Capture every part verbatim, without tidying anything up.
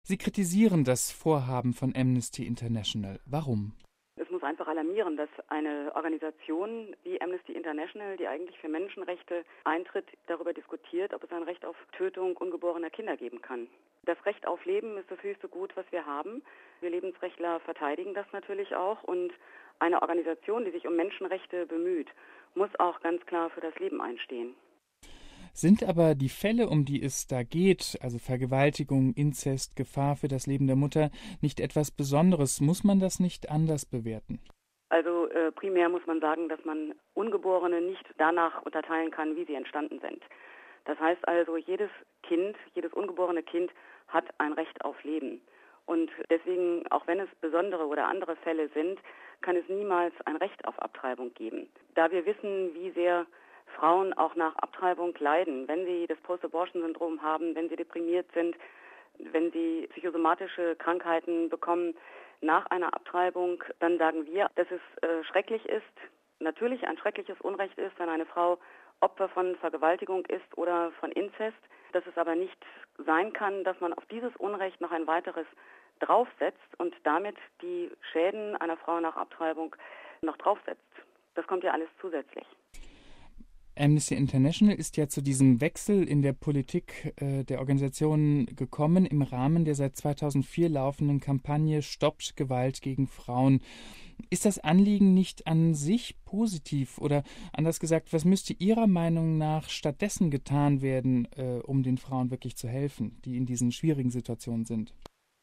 Sie kritisieren das Vorhaben von Amnesty International. Warum? Es muss einfach alarmieren, dass eine Organisation wie Amnesty International, die eigentlich für Menschenrechte eintritt, darüber diskutiert, ob es ein Recht auf Tötung ungeborener Kinder geben kann. Das Recht auf Leben ist das höchste Gut, was wir haben. Wir Lebensrechtler verteidigen das natürlich auch. Und eine Organisation, die sich um Menschenrechte bemüht, muss auch ganz klar für das Leben einstehen. Sind aber die Fälle, um die es da geht, also Vergewaltigung, Inzest, Gefahr für das Leben der Mutter, nicht etwas Besonderes? Muss man das nicht anders bewerten? Also äh, primär muss man sagen, dass man Ungeborene nicht danach unterteilen kann, wie sie entstanden sind. Das heißt also, jedes Kind, jedes ungeborene Kind hat ein Recht auf Leben. Und deswegen, auch wenn es besondere oder andere Fälle sind, kann es niemals ein Recht auf Abtreibung geben. Da wir wissen, wie sehr Frauen auch nach Abtreibung leiden, wenn sie das Post-Abortion-Syndrom haben, wenn sie deprimiert sind, wenn sie psychosomatische Krankheiten bekommen nach einer Abtreibung, dann sagen wir, dass es äh, schrecklich ist, natürlich ein schreckliches Unrecht ist, wenn eine Frau Opfer von Vergewaltigung ist oder von Inzest, dass es aber nicht sein kann, dass man auf dieses Unrecht noch ein weiteres draufsetzt und damit die Schäden einer Frau nach Abtreibung noch draufsetzt. Das kommt ja alles zusätzlich. Amnesty International ist ja zu diesem Wechsel in der Politik äh, der Organisation gekommen im Rahmen der seit zweitausendvier laufenden Kampagne Stoppt Gewalt gegen Frauen. Ist das Anliegen nicht an sich positiv oder anders gesagt, was müsste Ihrer Meinung nach stattdessen getan werden, äh, um den Frauen wirklich zu helfen, die in diesen schwierigen Situationen sind?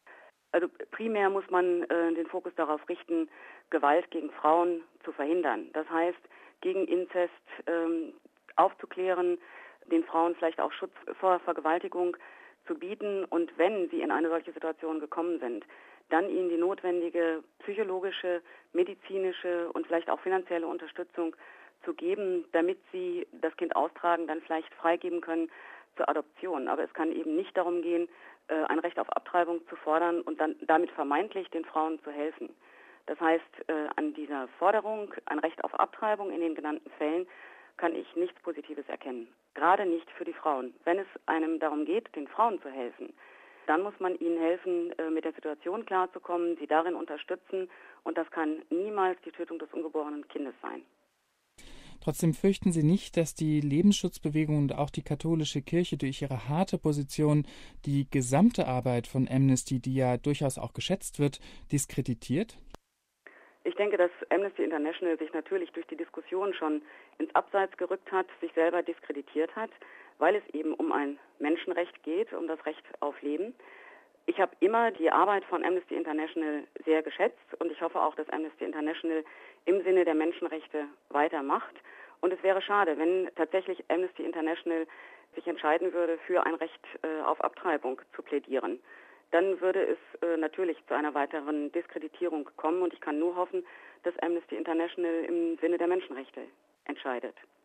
Also primär muss man äh, den Fokus darauf richten, Gewalt gegen Frauen zu verhindern. Das heißt, gegen Inzest ähm, aufzuklären, den Frauen vielleicht auch Schutz vor Vergewaltigung zu bieten und wenn sie in eine solche Situation gekommen sind, dann ihnen die notwendige psychologische, medizinische und vielleicht auch finanzielle Unterstützung zu geben, damit sie das Kind austragen, dann vielleicht freigeben können zur Adoption. Aber es kann eben nicht darum gehen, ein Recht auf Abtreibung zu fordern und dann damit vermeintlich den Frauen zu helfen. Das heißt, an dieser Forderung, ein Recht auf Abtreibung in den genannten Fällen, kann ich nichts Positives erkennen. Gerade nicht für die Frauen. Wenn es einem darum geht, den Frauen zu helfen, dann muss man ihnen helfen, mit der Situation klarzukommen, sie darin unterstützen und das kann niemals die Tötung des ungeborenen Kindes sein. Trotzdem fürchten Sie nicht, dass die Lebensschutzbewegung und auch die katholische Kirche durch ihre harte Position die gesamte Arbeit von Amnesty, die ja durchaus auch geschätzt wird, diskreditiert? Ich denke, dass Amnesty International sich natürlich durch die Diskussion schon ins Abseits gerückt hat, sich selber diskreditiert hat, weil es eben um ein Menschenrecht geht, um das Recht auf Leben. Ich habe immer die Arbeit von Amnesty International sehr geschätzt und ich hoffe auch, dass Amnesty International im Sinne der Menschenrechte weitermacht. Und es wäre schade, wenn tatsächlich Amnesty International sich entscheiden würde, für ein Recht äh, auf Abtreibung zu plädieren. Dann würde es äh, natürlich zu einer weiteren Diskreditierung kommen und ich kann nur hoffen, dass Amnesty International im Sinne der Menschenrechte entscheidet.